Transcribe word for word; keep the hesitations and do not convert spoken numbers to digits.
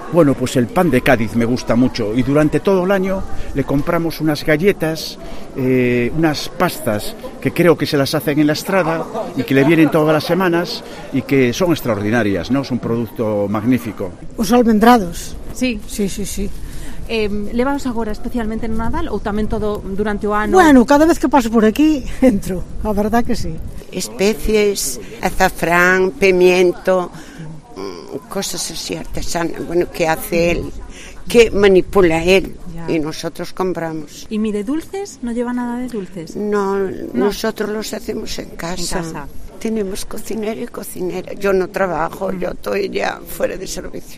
Bueno, pues el pan de Cádiz me gusta mucho y durante todo el año le compramos unas galletas, eh, unas pastas que creo que se las hacen en la Estrada y que le vienen todas las semanas y que son extraordinarias, ¿no? Es un producto magnífico. Os almendrados. Sí. Sí, sí, sí. Eh, levamos agora especialmente no Nadal ou tamén todo durante o ano? Bueno, cada vez que paso por aquí entro, a verdad que sí. Especies, azafrán, pimiento, cosas así artesanas, bueno, que hace él, que manipula él, ya. Y nosotros compramos. ¿Y mi de dulces? ¿No lleva nada de dulces? No, no, nosotros los hacemos en casa. En casa. Tenemos cocinero y cocinera. Yo no trabajo, yo estoy ya fuera de servicio.